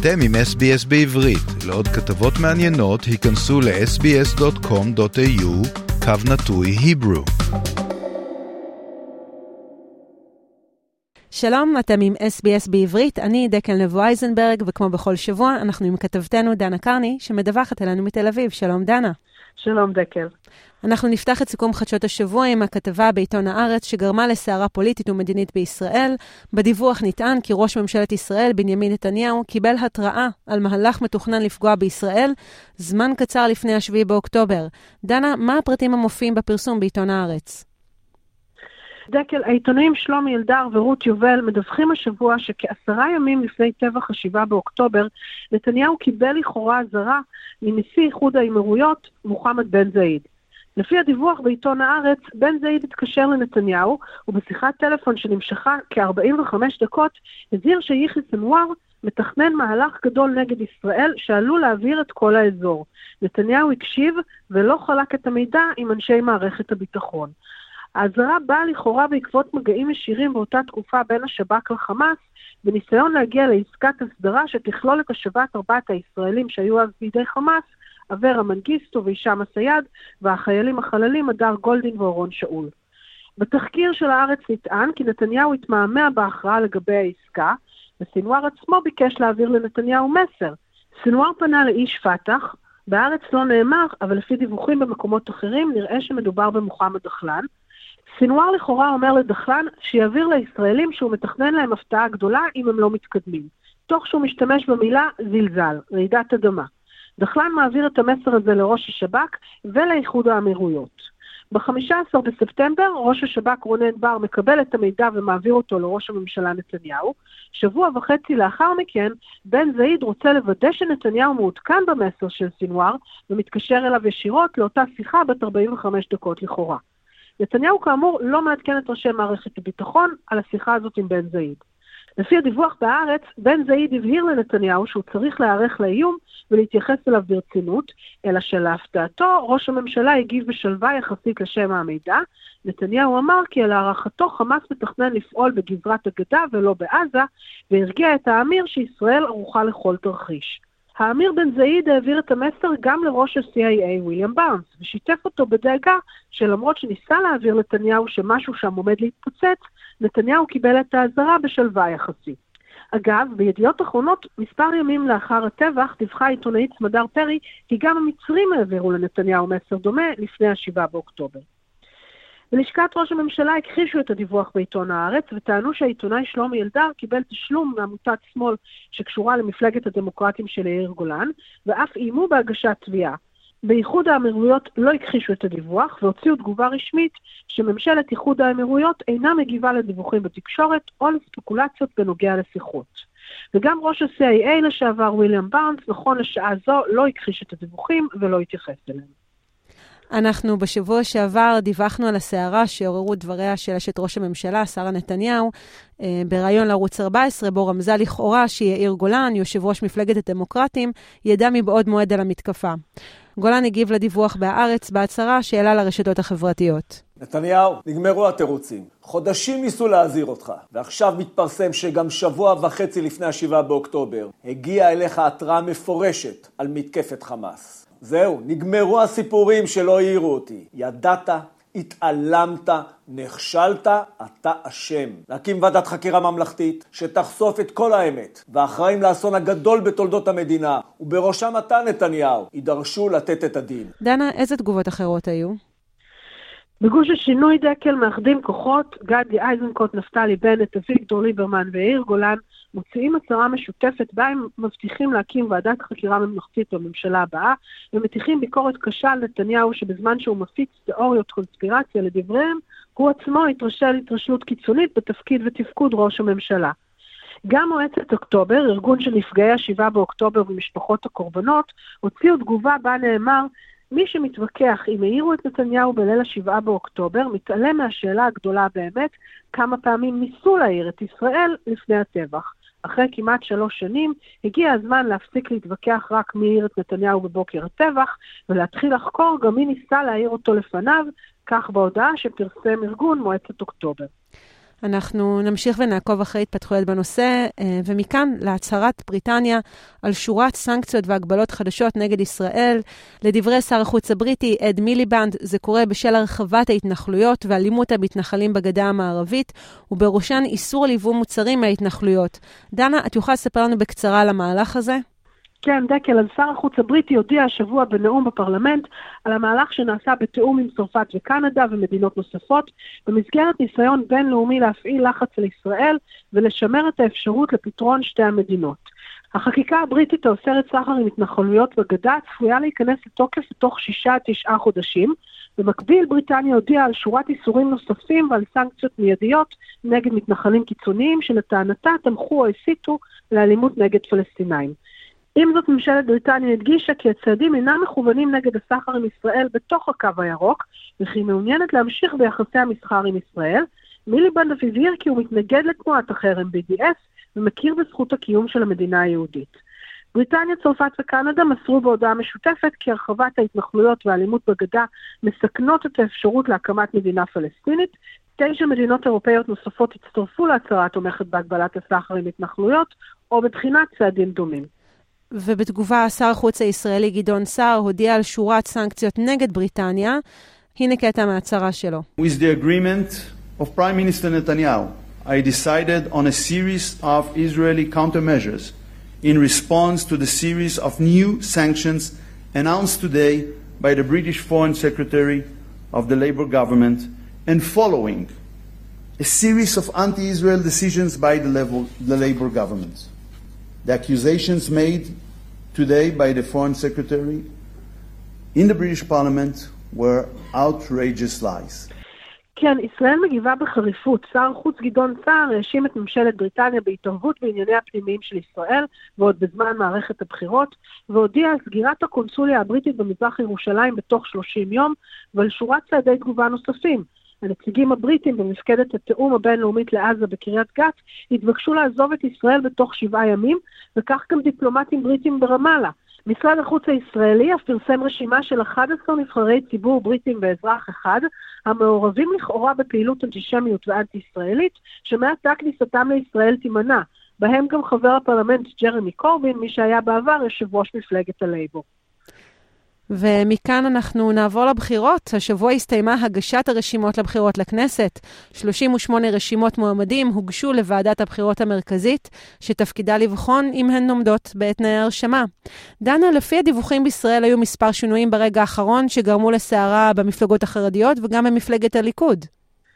אתם עם SBS בעברית. לעוד כתבות מעניינות, היכנסו ל-sbs.com.au/Hebrew. שלום, אתם עם SBS בעברית, אני דקל נבו אייזנברג, וכמו בכל שבוע אנחנו עם כתבתנו דנה קרני, שמדווחת עלינו מתל אביב. שלום דנה. שלום דקל. אנחנו נפתח את סיכום חדשות השבוע עם הכתבה בעיתון הארץ שגרמה לסערה פוליטית ומדינית בישראל. בדיווח נטען כי ראש ממשלת ישראל בנימין נתניהו קיבל התראה על מהלך מתוכנן לפגוע בישראל זמן קצר לפני 7 באוקטובר. דנה, מה הפרטים המופיעים בפרסום בעיתון הארץ? דקל, העיתונאים שלומי אלדר ורות יובל מדווחים השבוע שכ10 ימים לפני טבח 7 באוקטובר, נתניהו קיבל לכאורה אזהרה מנשיא איחוד האמירויות מוחמד בן זאיד. לפי הדיווח בעיתון הארץ, בן זאיד התקשר לנתניהו, ובשיחת טלפון שנמשכה כ45 דקות, הזהיר שיחיא סנוואר מתכנן מהלך גדול נגד ישראל שעלול להעביר את כל האזור. נתניהו הקשיב ולא חלק את המידע עם אנשי מערכת הביטחון. האזהרה באה לכאורה בעקבות מגעים ישירים באותה תקופה בין השב"כ לחמאס, בניסיון להגיע לעסקת הסדרה שתכלול את השבת 4 הישראלים שהיו אז בידי חמאס, אברה מנגיסטו והישאם א-סייד, והחיילים החללים הדר גולדין ואורון שאול. בתחקיר של הארץ נטען כי נתניהו התמהמה בהכרעה לגבי העסקה, וסנוואר עצמו ביקש להעביר לנתניהו מסר. סנוואר פנה לאיש פתח, בארץ לא נאמר, אבל לפי דיווחים במקומות אחרים נראה שמדובר במוחמד דחלן. סנוואר לכאורה אומר לדחלן שיעביר לישראלים שהוא מתכנן להם הפתעה גדולה אם הם לא מתקדמים, תוך שהוא משתמש במילה זלזל, רעידת אדמה. דחלן מעביר את המסר הזה לראש השב"כ ולאיחוד האמירויות. ב-15 בספטמבר ראש השב"כ רונן בר מקבל את המידע ומעביר אותו לראש הממשלה נתניהו. שבוע וחצי לאחר מכן בן זאיד רוצה לוודא שנתניהו מעודכן במסר של סנוואר ומתקשר אליו ישירות לאותה שיחה בת 45 דקות לכאורה. נתניהו כאמור לא מעדכן את ראשי מערכת הביטחון על השיחה הזאת עם בן זאיד. לפי הדיווח בארץ, בן זאיד הבהיר לנתניהו שהוא צריך להיערך לאיום ולהתייחס אליו ברצינות, אלא שלהפתעתו ראש הממשלה הגיב בשלווה יחסית לשם המידע. נתניהו אמר כי על הערכתו חמאס מתכנן לפעול בגזרת הגדה ולא בעזה, והרגיע את האמיר שישראל ערוכה לכל תרחיש. האמיר בן זאיד העביר את המסר גם לראש ה-CIA וויליאם בארנס, ושיתף אותו בדאגה שלמרות שניסה להעביר נתניהו שמשהו שם עומד להתפוצץ, נתניהו קיבל את האזהרה בשלווה יחסית. אגב, בידיעות אחרונות, מספר ימים לאחר הטבח, דיווחה עיתונאית סמדר פרי, כי גם המצרים העבירו לנתניהו מסר דומה לפני 7 באוקטובר. בלשכת ראש הממשלה הכחישו את הדיווח בעיתון הארץ, וטענו שהעיתונאי שלומי אלדר קיבל תשלום מעמותת שמאל שקשורה למפלגת הדמוקרטים של יאיר גולן, ואף איימו בהגשת תביעה. באיחוד האמירויות לא הכחישו את הדיווח, והוציאו תגובה רשמית שממשלת איחוד האמירויות אינה מגיבה לדיווחים בתקשורת או לספקולציות בנוגע לשיחות. וגם ראש ה-CIA לשעבר וויליאם בארנס, נכון לשעה זו, לא הכחיש את הדיווחים ולא התייחס אליהם. אנחנו בשבוע שעבר דיווחנו על הסערה שעוררו דבריה של אשת ראש הממשלה, שרה נתניהו, בראיון לערוץ 14, בו רמזה לכאורה שיאיר גולן, יושב ראש מפלגת הדמוקרטים, ידע מבעוד מועד על המתקפה. גולן הגיב לדיווח בהארץ בהצהרה שהעלה לרשתות החברתיות. נתניהו, נגמרו התירוצים. חודשים ניסו להזהיר אותך, ועכשיו מתפרסם שגם שבוע וחצי לפני 7 באוקטובר הגיעה אליך התראה מפורשת על מתקפת חמאס. זהו, נגמרו הסיפורים שלא העירו אותי. ידעת, התעלמת, נכשלת, אתה אשם. להקים ועדת חקירה ממלכתית שתחשוף את כל האמת, והאחראים לאסון הגדול בתולדות המדינה, ובראשם אתה נתניהו, יידרשו לתת את הדין. דנה, איזה תגובות אחרות היו? בגוש השינוי דקל מאחדים כוחות, גדי איזנקוט, נפתלי בנט, אביגדור ליברמן ויאיר גולן, מוציאים הצהרה משותפת בה הם מבטיחים להקים ועדת חקירה ממלכתית בממשלה הבאה, ומטיחים ביקורת קשה על נתניהו שבזמן שהוא מפיץ תיאוריות קונספירציה לדבריהם, הוא עצמו התרשל התרשלות קיצונית בתפקיד ותפקוד ראש הממשלה. גם מועצת אוקטובר, ארגון של נפגעי 7 באוקטובר ומשפחות הקורבנות, הוציאו תגובה בה נאמר, מי שמתווכח אם העירו את נתניהו בליל 7 באוקטובר, מתעלם מהשאלה הגדולה באמת, כמה פעמים ניסו להעיר את ישראל לפני הטבח. אחרי כמעט 3 שנים, הגיע הזמן להפסיק להתווכח רק מי העיר את נתניהו בבוקר הטבח, ולהתחיל לחקור גם מי ניסה להעיר אותו לפניו, כך בהודעה שפרסם ארגון מועצת אוקטובר. אנחנו נמשיך ונעקוב אחרי התפתחויות בנושא, ומכאן להצהרת בריטניה על שורת סנקציות והגבלות חדשות נגד ישראל. לדברי שר החוץ הבריטי אד מיליבנד, זה קורה בשל הרחבת ההתנחלויות ואלימות המתנחלים בגדה המערבית, ובראשן איסור על ייבוא מוצרים מההתנחלויות. דנה, את יכולה לספר לנו בקצרה על המהלך הזה? כן, דקל, אז שר החוץ הבריטי הודיע השבוע בנאום בפרלמנט על המהלך שנעשה בתיאום עם צרפת וקנדה ומדינות נוספות, במסגרת ניסיון בינלאומי להפעיל לחץ על ישראל ולשמר את האפשרות לפתרון שתי המדינות. החקיקה הבריטית האוסרת סחר עם התנחלויות בגדה צפויה להיכנס לתוקף בתוך 6-9 חודשים. במקביל, בריטניה הודיעה על שורת איסורים נוספים ועל סנקציות מיידיות נגד מתנחלים קיצוניים שלטענתה תמכו או הסיתו לאלימות נגד פלסטינאים. עם זאת, ממשלת בריטניה הדגישה כי הצעדים אינם מכוונים נגד הסחר עם ישראל בתוך הקו הירוק, וכי מעוניינת להמשיך ביחסי המסחר עם ישראל. מיליבנד אף הבהיר כי הוא מתנגד לתנועת החרם BDS ומכיר בזכות הקיום של המדינה היהודית. בריטניה, צרפת וקנדה מסרו בהודעה משותפת כי הרחבת ההתנחלויות והאלימות בגדה מסכנות את האפשרות להקמת מדינה פלסטינית. 9 מדינות אירופאיות נוספות הצטרפו להצהרה תומכת בהגבלת הסחר עם התנחלויות או בבחינת צעדים דומים. ובתגובה, שר החוץ הישראלי גדעון סער הודיע על שורת סנקציות נגד בריטניה. הנה קטע מההצהרה שלו. With the agreement of Prime Minister Netanyahu, I decided on a series of Israeli countermeasures in response to the series of new sanctions announced today by the British Foreign Secretary of the Labour government and following a series of anti-Israel decisions by the Labour government. The accusations made today by the Foreign Secretary in the British Parliament were outrageous lies. כן, ישראל מגיבה בחריפות. שר חוץ גדעון סער האשים את ממשלת בריטניה בהתערבות בענייני הפנימיים של ישראל, ועוד בזמן מערכת הבחירות, והודיע על סגירת הקונסוליה הבריטית במזרח ירושלים בתוך 30 יום, ועל שורת צעדי תגובה נוספים. הנציגים הבריטים במפקדת התאום הבינלאומית לעזה בקריית גת התבקשו לעזוב את ישראל בתוך 7 ימים, וכך גם דיפלומטים בריטים ברמאללה. משרד החוץ הישראלי אף פרסם רשימה של 11 נבחרי ציבור בריטים ואזרח אחד, המעורבים לכאורה בפעילות אנטישמיות ואנטי-ישראלית, שמעתה כניסתם לישראל תימנע. בהם גם חבר הפרלמנט ג'רמי קורבין, מי שהיה בעבר יושב ראש מפלגת הלייבור. ומכאן אנחנו נעבור לבחירות. השבוע הסתיימה הגשת הרשימות לבחירות לכנסת. 38 רשימות מועמדים הוגשו לוועדת הבחירות המרכזית, שתפקידה לבחון אם הן עומדות בתנאי הרשמה. דנה, לפי הדיווחים בישראל היו מספר שינויים ברגע האחרון שגרמו לסערה במפלגות החרדיות וגם במפלגת הליכוד.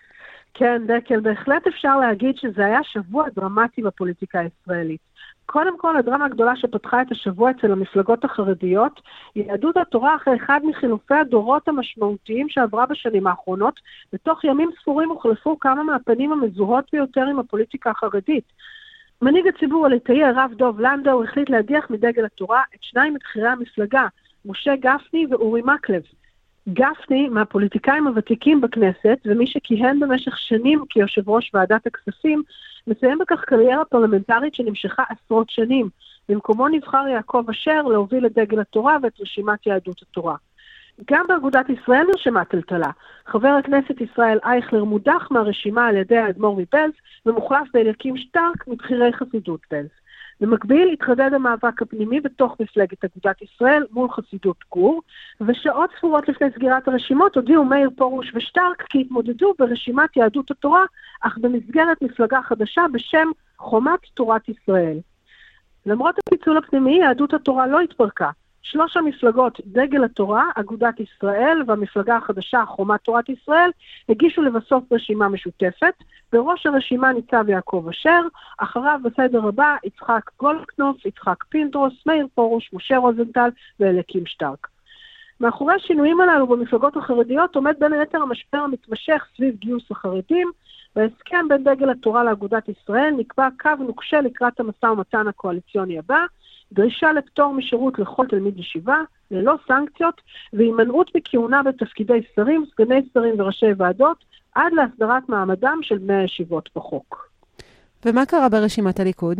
כן, דקל, בהחלט אפשר להגיד שזה היה שבוע דרמטי בפוליטיקה הישראלית. קודם כל, הדרמה הגדולה שפתחה את השבוע אצל המפלגות החרדיות, יהדות התורה אחרי אחד מחילופי הדורות המשמעותיים שעברה בשנים האחרונות, בתוך ימים ספורים הוחלפו כמה מהפנים המזוהות ביותר עם הפוליטיקה החרדית. מנהיג הציבור הליטאי הרב דוב לנדאו החליט להדיח מדגל התורה את 2 מבכירי המפלגה, משה גפני ואורי מקלב. גפני, מהפוליטיקאים הוותיקים בכנסת, ומי שכיהן במשך שנים כיושב ראש ועדת הכספים, מסיים בכך קריירה פרלמנטרית שנמשכה עשרות שנים. במקומו נבחר יעקב אשר להוביל את דגל התורה ואת רשימת יהדות התורה. גם באגודת ישראל נרשמה טלטלה. חבר הכנסת ישראל אייכלר מודח מהרשימה על ידי האדמו"ר מבעלז, ומוחלף באליקים שטרק מבכירי חסידות בעלז. במקביל התחדד המאבק הפנימי בתוך מפלגת אגודת ישראל מול חסידות גור, ושעות ספורות לפני סגירת הרשימות הודיעו מאיר פרוש ושטרק כי התמודדו ברשימת יהדות התורה, אך במסגרת מפלגה חדשה בשם חומת תורת ישראל. למרות הפיצול הפנימי, יהדות התורה לא התפרקה. 3 המפלגות, דגל התורה, אגודת ישראל והמפלגה החדשה חומת תורת ישראל, הגישו לבסוף רשימה משותפת. בראש הרשימה ניצב יעקב אשר, אחריו בסדר הבא יצחק גולדקנופ, יצחק פינדרוס, מאיר פרוש, משה רוזנטל ואליקים שטרק. מאחורי השינויים הללו במפלגות החרדיות עומד בין היתר המשבר המתמשך סביב גיוס החרדים. בהסכם בין דגל התורה לאגודת ישראל נקבע קו נוקשה לקראת המשא ומתן הקואליציוני הבא, דרישה לפטור משירות לכל תלמיד ישיבה, ללא סנקציות, והימנעות מכהונה בתפקידי שרים, סגני שרים וראשי ועדות, עד להסדרת מעמדם של בני הישיבות בחוק. ומה קרה ברשימת הליכוד?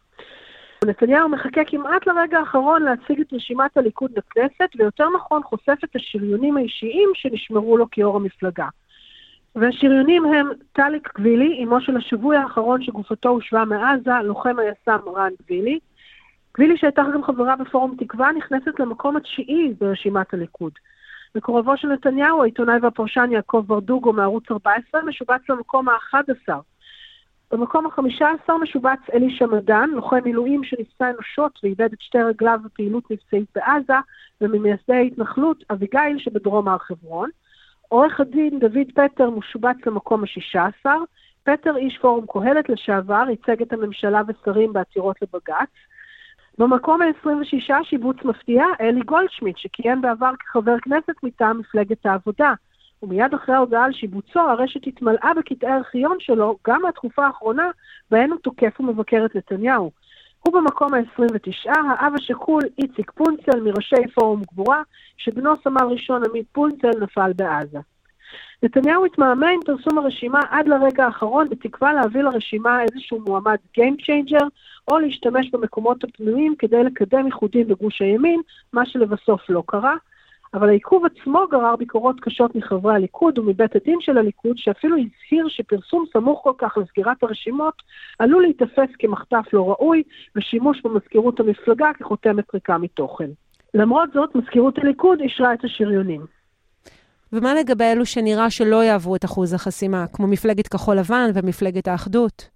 נתניהו מחכה כמעט לרגע האחרון להציג את רשימת הליכוד לכנסת, ויותר נכון חושף את השריונים האישיים שנשמרו לו כיו"ר המפלגה. והשריונים הם טליק גבילי, אמו של השבוי האחרון שגופתו הושבה מעזה, לוחם היס"מ רן גבילי. גבילי שהייתה גם חברה בפורום תקווה, נכנסת למקום התשיעי ברשימת הליכוד. מקורבו של נתניהו, העיתונאי והפרשן יעקב ברדוגו מערוץ 14, משובץ למקום ה-11. במקום ה-15 משובץ אלישע מדן, לוחם מילואים שנפצע אנושות ואיבד את שתי רגליו בפעילות מבצעית בעזה, וממייסדי ההתנחלות אביגיל שבדרום הר חברון. עורך הדין דוד פטר משובץ למקום ה-16. פטר איש פורום קהלת לשעבר, ייצג את הממשלה ושרים בעתירות לבג"ץ. במקום ה-26 שיבוץ מפתיע אלי גולדשמיט, שכיהן בעבר כחבר כנסת מטעם מפלגת העבודה. ומיד אחרי ההודעה על שיבוצו, הרשת התמלאה בקטעי ארכיון שלו, גם מהתקופה האחרונה, בהן הוא תוקף ומבקר את נתניהו. הוא במקום ה-29, האב השכול איציק פונצל מראשי פורום גבורה, שבנו סמל ראשון עמית פונצל נפל בעזה. נתניהו התמהמה עם פרסום הרשימה עד לרגע האחרון, בתקווה להביא לרשימה איזשהו מועמד Game Changer, או להשתמש במקומות הפנויים כדי לקדם ייחודים בגוש הימין, מה שלבסוף לא קרה. אבל העיכוב עצמו גרר ביקורות קשות מחברי הליכוד ומבית הדין של הליכוד, שאפילו הזהיר שפרסום סמוך כל כך לסגירת הרשימות עלול להתאפס כמחטף לא ראוי, ושימוש במזכירות המפלגה כחותמת ריקה מתוכן. למרות זאת, מזכירות הליכוד אישרה את השריונים. ומה לגבי אלו שנראה שלא יעברו את אחוז החסימה, כמו מפלגת כחול לבן ומפלגת האחדות?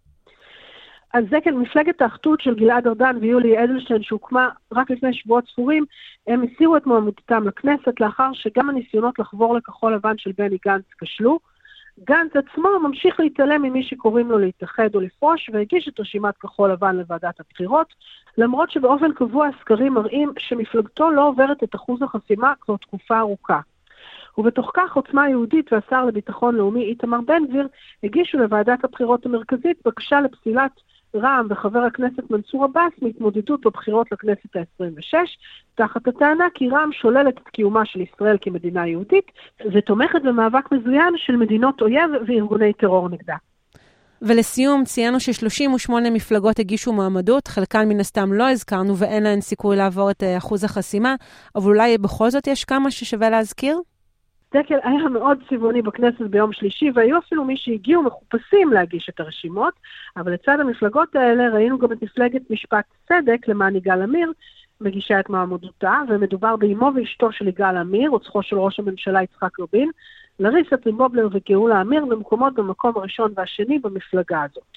אז זה כן, מפלגת האחדות של גלעד ארדן ויולי אדלשטיין, שהוקמה רק לפני שבועות ספורים, הם הסירו את מועמדותם לכנסת, לאחר שגם הניסיונות לחבור לכחול לבן של בני גנץ כשלו. גנץ עצמו ממשיך להתעלם ממי שקוראים לו להתאחד או לפרוש, והגיש את רשימת כחול לבן לוועדת הבחירות, למרות שבאופן קבוע הסקרים מראים שמפלגתו לא עוברת את אחוז החסימה כבר תקופה ארוכה. ובתוך כך עוצמה יהודית והשר לביטחון לאומי איתמר בן גביר הגישו לוועדת הבחירות המרכזית בקשה לפסילת רע"מ וחבר הכנסת מנסור עבאס מהתמודדות בבחירות לכנסת ה-26, תחת הטענה כי רע"מ שוללת את קיומה של ישראל כמדינה יהודית, ותומכת במאבק מזוין של מדינות אויב וארגוני טרור נגדה. ולסיום, ציינו ש38 מפלגות הגישו מועמדות, חלקן מן הסתם לא הזכרנו ואין להן סיכוי לעבור את אחוז החסימה, אבל אולי בכל זאת יש כמה ששווה להזכיר? דקל היה מאוד צבעוני בכנסת ביום שלישי, והיו אפילו מי שהגיעו מחופשים להגיש את הרשימות, אבל לצד המפלגות האלה ראינו גם את מפלגת משפט צדק למען יגאל עמיר, מגישה את מועמדותה, ומדובר באמו ואשתו של יגאל עמיר, רוצחו של ראש הממשלה יצחק רבין, לריסה טרימבובלר וגאולה עמיר, במקומות במקום הראשון והשני במפלגה הזאת.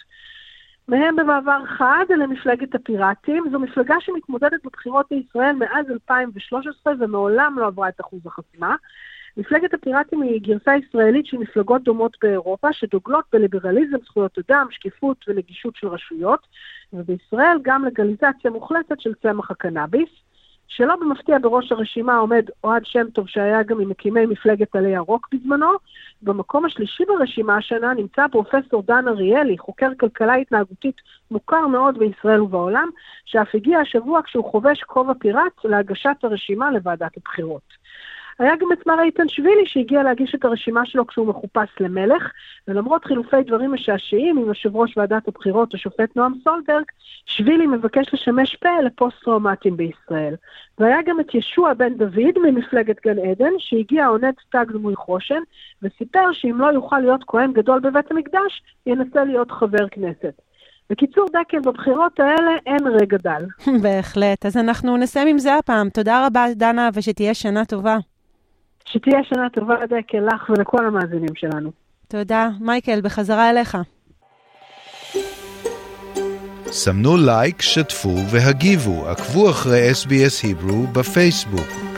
מהם במעבר חד למפלגת הפיראטים, זו מפלגה שמתמודדת בבחירות לישראל מאז 2013 ומעולם לא עברה את אחוז החסימה. מפלגת הפיראטים היא גרסה ישראלית של מפלגות דומות באירופה, שדוגלות בליברליזם, זכויות אדם, שקיפות ונגישות של רשויות, ובישראל גם לגליזציה מוחלטת של צמח הקנאביס. שלא במפתיע בראש הרשימה עומד אוהד שם טוב, שהיה גם ממקימי מפלגת עלי ירוק בזמנו. במקום השלישי ברשימה השנה נמצא פרופסור דן אריאלי, חוקר כלכלה התנהגותית מוכר מאוד בישראל ובעולם, שאף הגיע השבוע כשהוא חובש כובע פיראט להגשת הרשימה לוועדת הבחירות. היה גם את מר איתן שבילי שהגיע להגיש את הרשימה שלו כשהוא מחופש למלך, ולמרות חילופי דברים משעשעים עם יושב ראש ועדת הבחירות השופט נועם סולברג, שבילי מבקש לשמש פה לפוסט-טראומטיים בישראל. והיה גם את ישוע בן דוד ממפלגת גן עדן, שהגיע עונד תג דמוי חושן, וסיפר שאם לא יוכל להיות כהן גדול בבית המקדש, ינסה להיות חבר כנסת. בקיצור דקל, בבחירות האלה אין רגע דל. בהחלט, אז אנחנו נסיים עם זה הפעם. תודה רבה דנה, ושתהיה שנה טובה. שתהיה שנה טובה דקל לך ולכל המאזינים שלנו. תודה. מייקל, בחזרה אליך. סמנו לייק, שתפו והגיבו. עקבו אחרי SBS היברו בפייסבוק.